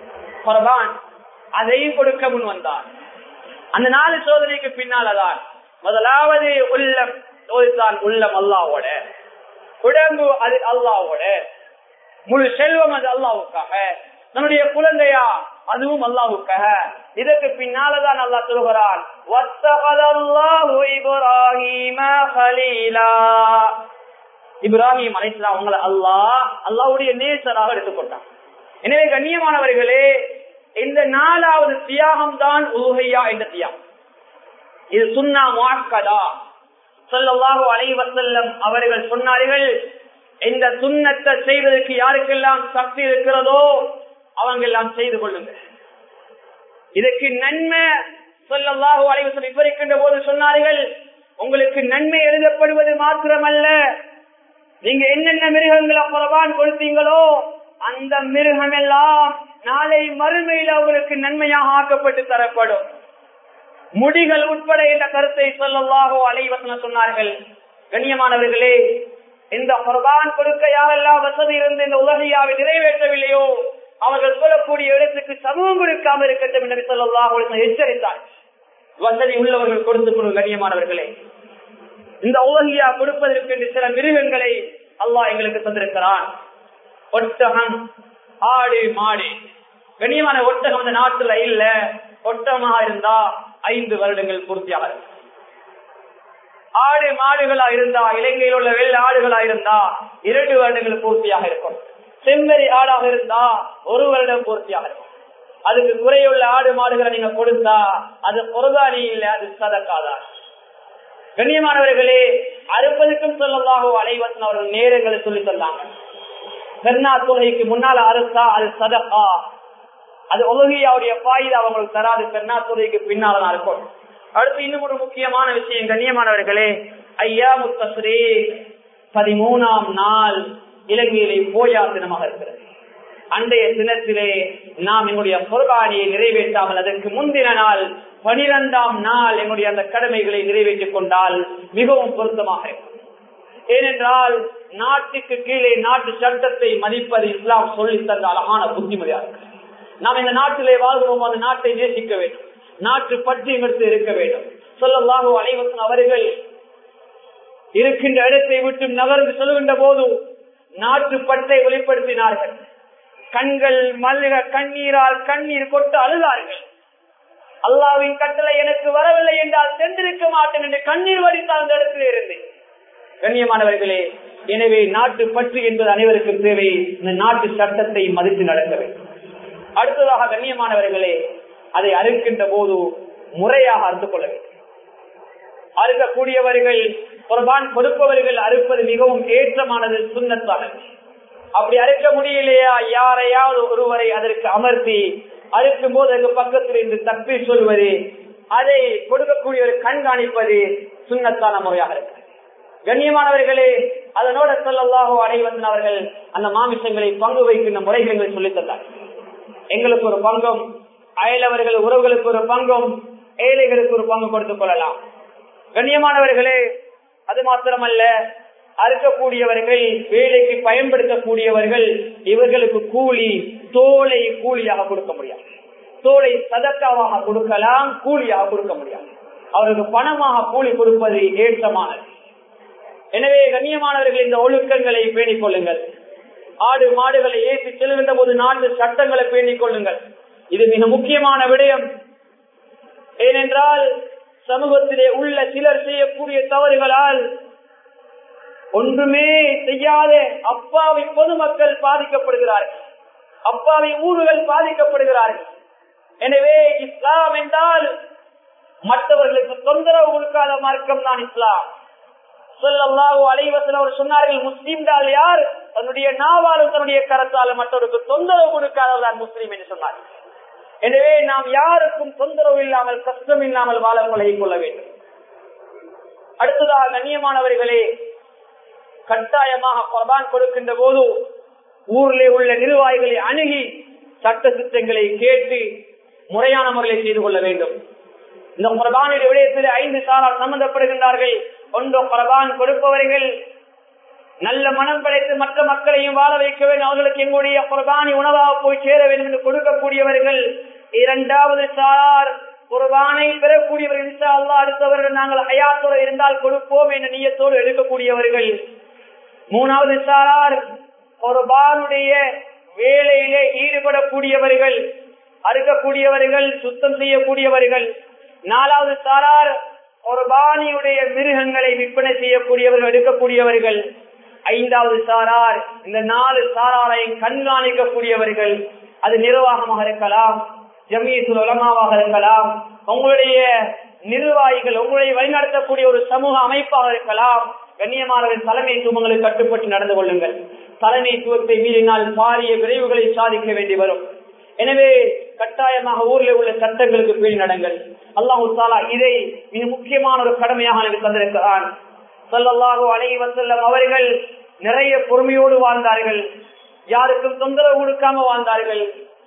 அதையும் கொடுக்க முன் வந்தான். அந்த 4 சோதனைக்கு பின்னால்தான் முதலாவது உள்ளம் சோதித்தான். உள்ளம் அல்லாஹ்வோட, உடம்பு அது அல்லாஹ்வோட, முழு செல்வம் அது அல்லாஹ்வுக்காக, தன்னுடைய குழந்தையா அதுவும் அல்லாஹ்வுக்காக. இதற்கு பின்னால்தான் அல்லாஹ் சொல்கிறான், வத்தகதல்லாஹு இப்ராஹீம கலீலா. இப்ராஹிம் அலைஹிஸ்ஸலாம் அவங்களை அல்லாஹ்வுடைய நேசராக எடுத்துக்கொண்டான். எனவே கண்ணியமானவர்களே, இந்த 4வது தியாகம் தான் உலுஹிய்யா என்ற தியாகம். இது சுன்னா முஅக்கதா. ஸல்லல்லாஹு அலைஹி வஸல்லம் அவர்கள் சொன்னார்கள், இந்த சுன்னத்தை செய்வதற்கு யாருக்கெல்லாம் சக்தி இருக்கிறதோ அவங்க எல்லாம் செய்து கொள்ளுங்க. இதற்கு நன்மை ஸல்லல்லாஹு அலைஹி வஸல்லம் விவரிக்கின்ற போது சொன்னார்கள், உங்களுக்கு நன்மை எழுதப்படுவது மாத்திரமல்ல, நீங்க என்னென்ன மிருகங்களை குர்பான் கொடுத்தீங்களோ அந்த மிருகம் எல்லாம் நாளை மறுமையில உங்களுக்கு நன்மையாக ஆக்கப்பட்டு தரப்படும். முடிகள் உட்பட என்ற கருத்தை ஸல்லல்லாஹு அலைஹி வஸல்லம் சொன்னார்கள். கண்ணியமானவர்களே, இந்த குர்பான் கொடுக்க யாரெல்லாம் வசதி இருந்து இந்த உலகியாவை நிறைவேற்றவில்லையோ அவர்கள் சொல்லக்கூடிய இடத்துக்கு சமூகம் கொடுக்காம இருக்கட்டும் என்று ஸல்லல்லாஹு அலைஹி வஸல்லம் எச்சரித்தார். வசதி உள்ளவர்கள் கொடுத்துக் கொள்ளும். கண்ணியமானவர்களே, இந்த உலகியா கொடுப்பதற்கு சில மிருகங்களை அல்லாஹ் எங்களுக்கு தந்திருக்கிறான். ஒட்டகம், ஆடு, மாடு. கண்ணியமான ஒட்டகம் அந்த நாட்டுல இல்ல. ஒட்டகமாக இருந்தா 5 வருடங்கள் பூர்த்தியாக. ஆடு மாடுகளா இருந்தா, இலங்கையில் உள்ள வெள்ள ஆடுகளா இருந்தா 2 வருடங்கள் பூர்த்தியாக இருக்கும். செம்மறி ஆடாக இருந்தா 1 வருடம் பூர்த்தியாக இருக்கும். அதுக்கு குறையுள்ள ஆடு மாடுகளை நீங்க கொடுத்தா அது குர்பானி இல்ல, அது சதக்காதான். கண்ணியமானவர்களே, அறுப்பதுக்கும் ஸல்லல்லாஹு அலைஹி வஸல்லம் அவர்கள் நேரங்களை சொல்லி தந்தாங்க. பெருநா தொழுகைக்கு முன்னால அறுத்தா அது சதகா, அது உலகியாவுடைய பாயிதா அவங்களுக்கு தராது. பெருநா தொழுகைக்கு பின்னால இருக்கும். அடுத்து இன்னும் ஒரு முக்கியமான விஷயம் கண்ணியமானவர்களே, ஐயாமு தஸ்ரீக் 13ஆம் நாள் இலங்கையிலே போயா தினமாக இருக்கிறது. அன்றைய தினத்திலே நாம் எங்களுடைய குர்பானியை நிறைவேற்றாமல் அதற்கு முந்தின நாள் 12ஆம் நாள் எங்களுடைய அந்த கடமைகளை நிறைவேற்றிக் கொண்டால் மிகவும் பொருத்தமாக இருக்கும். ஏனென்றால் நாட்டுக்கு கீழே நாட்டு சட்டத்தை மதிப்பது இஸ்லாம் சொல்லி தந்த அழகான புத்திமதியாக இருக்கு. நாம் இந்த நாட்டிலே வாழ்கிறோம், அந்த நாட்டை நேசிக்க வேண்டும், நாட்டு பற்றி எடுத்து இருக்க வேண்டும். ஸல்லல்லாஹு அலைஹி வஸல்லம் அவர்கள் இருக்கின்ற இடத்தை விட்டு நகர்ந்து செல்கின்ற போது நாட்டு பற்றை வெளிப்படுத்தினார்கள். கண்கள் மல்க கண்ணீரால் கண்ணீர் கொட்டு அழுதார்கள். அல்லாஹ்வின் கட்டளை எனக்கு வரவில்லை என்றால் சென்றிருக்க மாட்டேன் என்று கண்ணீர் வடித்தால் அந்த இடத்திலே இருந்து. கண்ணியமானவர்களே, எனவே நாட்டு பற்று என்பது அனைவருக்கும் தேவை. இந்த நாட்டு சட்டத்தை மதித்து நடக்க வேண்டும். அடுத்ததாக கண்ணியமானவர்களே, அதை அறுக்கின்ற போது முறையாக அறுத்துக் கொள்ள வேண்டும். அறுக்கக்கூடியவர்கள், குர்பான் கொடுப்பவர்கள் அறுப்பது மிகவும் ஏற்றமானது, சுன்னத்தானது. அப்படி அறுக்க முடியலையா, யாரையாவது ஒருவரை அதற்கு அமர்த்தி அறுக்கும் போது அதற்கு பக்கத்தில் இருந்து தக்பீர் சொல்வது, அதை கொடுக்கக்கூடியவர் கண்காணிப்பது சுன்னத்தான முறையாக இருக்கு. கண்ணியமானவர்களே, அதனோட ஸல்லல்லாஹு அலைஹி வஸல்லம் அவர்கள் அந்த மாமிசங்களை பங்கு வைக்கின்ற முறைகளை சொல்லித் தந்தார். எங்களுக்கு ஒரு பங்கும், அயலவர்கள் உறவுகளுக்கு ஒரு பங்கும், ஏழைகளுக்கு ஒரு பங்கு கொடுத்துக் கொள்ளலாம். கண்ணியமானவர்களே, அது மாத்திரமல்ல, அறுக்கக்கூடியவர்கள், வேலைக்கு பயன்படுத்தக்கூடியவர்கள், இவர்களுக்கு கூலி, தோலை கூலியாக கொடுக்க முடியாது. தோலை சதக்காவாக கொடுக்கலாம், கூலியாக கொடுக்க முடியாது. அவருக்கு பணமாக கூலி கொடுப்பது ஏற்றமானது. எனவே கண்ணியமானவர்கள், இந்த ஒழுக்கங்களை பேணிக் கொள்ளுங்கள். ஆடு மாடுகளை ஏற்றி செல்கின்ற போது நாட்டு சட்டங்களை பேணிக் கொள்ளுங்கள். இது மிக முக்கியமான விடயம். ஏனென்றால் சமூகத்திலே உள்ள சிலர் செய்யக்கூடிய தவறுகளால் ஒன்றுமே செய்யாத அப்பாவி பொதுமக்கள் பாதிக்கப்படுகிறார்கள், அப்பாவி ஊர்கள் பாதிக்கப்படுகிறார்கள். எனவே இஸ்லாம் என்றால் மற்றவர்களுக்கு தொந்தரவு கொடுக்காத மார்க்கம் தான் இஸ்லாம். ஸல்லல்லாஹு அலைஹி வஸல்லம் அவர்கள் சொன்னார்கள், முஸ்லிம்கள் யார் தன்னுடைய நாவாலும் தன்னுடைய கரத்தாலும் மற்றவருக்கு தொந்தரவு கொடுக்காதவர்தான் முஸ்லிம் என்று சொன்னார்கள். எனவே நாம் யாருக்கும் தொந்தரவு இல்லாமல், கஷ்டம் இல்லாமல் வாழ பழகிக் கொள்ள வேண்டும். அடுத்ததாக கண்ணியமானவர்களே, கட்டாயமாக குர்பான் கொடுக்கின்ற போது ஊரிலே உள்ள நிர்வாகிகளை அணுகி சட்ட திட்டங்களை கேட்டு முறையான முறையை செய்து கொள்ள வேண்டும். இந்த குர்பானுடைய விடயத்தில் 5 சாரார் சம்பந்தப்படுகின்றார்கள். ஒன்று, குர்பான் கொடுப்பவர்கள் நல்ல மனம் படைத்து மற்ற மக்களையும் வாழ வைக்க வேண்டும், அவர்களுக்கு எங்களுடைய குர்பானி உணவாக போய் சேர வேண்டும் என்று கொடுக்கக்கூடியவர்கள். 2வது சாரார், குர்பானை பெறக்கூடியவர்கள், இன்ஷா அல்லாஹ் அடுத்தவர்கள் நாங்கள் ஹயாத்தோடு இருந்தால் கொடுப்போம் என்ற நியத்தோடு எடுக்கக்கூடியவர்கள். 3வது சாரார், குர்பானுடைய வேலையிலே ஈடுபடக்கூடியவர்கள், அறுக்கக்கூடியவர்கள், சுத்தம் செய்யக்கூடியவர்கள். 4வது சாரார், குர்பானியுடைய மிருகங்களை விற்பனை செய்யக்கூடியவர்கள், எடுக்கக்கூடியவர்கள். 5வது சாரார், இந்த 4 சாராரையும் கண்காணிக்கக்கூடியவர்கள். அது நிர்வாகமாக இருக்கலாம், ஜமியத்துல் உலமாவாக இருக்கலாம், உங்களுடைய நிர்வாகிகள், உங்களை வழிநடத்தக்கூடிய ஒரு சமூக அமைப்பாக இருக்கலாம். கண்ணியமானவர்கள், தலைமைத்துவங்களுக்கு கட்டுப்பட்டு நடந்து கொள்ளுங்கள். தலைமைத்துவத்தை மீறினால் பாரிய விளைவுகளை சாதிக்க வேண்டி வரும். எனவே கட்டாயமாக ஊரில் உள்ள சட்டங்களுக்கு பேணி நடங்கள். அல்லாஹ் தஆலா இதை மிக முக்கியமான ஒரு கடமையாக எனக்கு தந்திருக்கிறான். ஸல்லல்லாஹு அலைஹி வஸல்லம் அவர்கள் நிறைய பொறுமையோடு வாழ்ந்தார்கள், யாருக்கும் தொந்தரவு கொடுக்காம வாழ்ந்தார்கள்,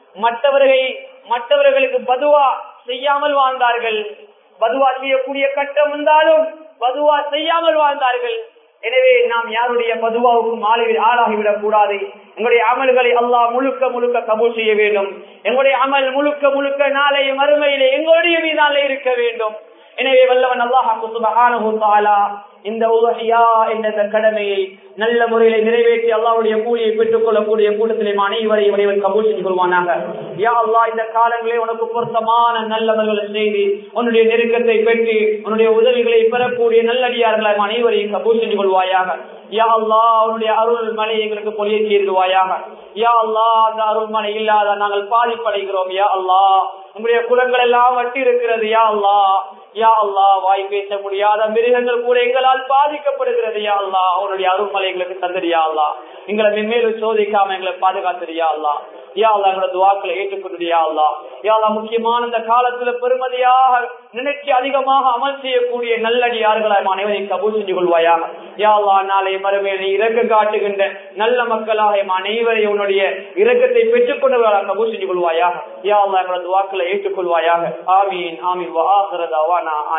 மற்றவர்களுக்கு பதுவா செய்யாமல் வாழ்ந்தார்கள். பதுவா செய்யக்கூடிய கட்டம் வந்தாலும் பதுவா செய்யாமல் வாழ்ந்தார்கள். எனவே நாம் யாருடைய பதுவாவுக்கும் ஆளாகிவிடக் கூடாது. எங்களுடைய அமல்களை அல்லாஹ் முழுக்க முழுக்க கபூல் செய்ய வேண்டும். எங்களுடைய அமல் முழுக்க முழுக்க நாளை மறுமையிலே எங்களுடைய மீதாலே இருக்க வேண்டும். எனவே வல்லவன் அல்லாஹ் சுப்ஹானஹு வ தஆலா இந்த உலஹியா என்ற கடமையை நல்ல முறையில நிறைவேற்றி அல்லாஹ்வுடைய கூலியை பெற்றுக் கொள்ளக்கூடிய கூட்டத்திலே அனைவரையும் இறைவன் கபூல் செஞ்சு கொள்வானாக. யா அல்லாஹ், இந்த காலங்களே உனக்கு பொருத்தமான நல்லவர்களை செய்து உன்னுடைய நெருக்கத்தை பெற்று உன்னுடைய உதவிகளை பெறக்கூடிய நல்லடியார்களை அனைவரையும் கபூல் செஞ்சு கொள்வாயாக. யா அல்லாஹ், உன்னுடைய அருள் மலை எங்களுக்கு பொழிய செய்துவாயாக. யா அல்லாஹ், அந்த அருள் மலை இல்லாத நாங்கள் பாதிப்படைகிறோம். யா அல்லாஹ், உங்களுடைய குலங்கள் எல்லாம் வட்டி இருக்கிறது. யா அல்லாஹ், யா அல்லாஹ், வாய் பேச முடியாத மிருகங்கள் கூட எங்களால் பாதிக்கப்படுகிறது. யா அல்லாஹ், அவனுடைய அருள்மலை எங்களுக்கு தந்தது. யா அல்லாஹ், எங்களை மென்மேலும் சோதிக்காம எங்களை பாதுகாத்தது. யா அல்லாஹ், யா அல்லாஹ், எங்களோட துஆக்களை ஏற்றுக்கொண்டது. யா அல்லாஹ், யா அல்லாஹ், முக்கியமான இந்த காலத்துல பெருமதியாக நினைச்சு அதிகமாக அமல் செய்யக்கூடிய நல்லடியார்களாக அனைவரையும் கபூல் செஞ்சு கொள்வாயாக. யா அல்லாஹ், நாளை மறுமையை இரக்க காட்டுகின்ற நல்ல மக்களாக அனைவரையும் உன்னுடைய இரக்கத்தை பெற்றுக் கொண்டவர்களாக கபூல் செஞ்சு கொள்வாயாக. யா அல்லாஹ், எங்களோட துஆக்களை ஏற்றுக்கொள்வாயாக. ஆமீன் ஆமீன். வஆகிரு தஅவானா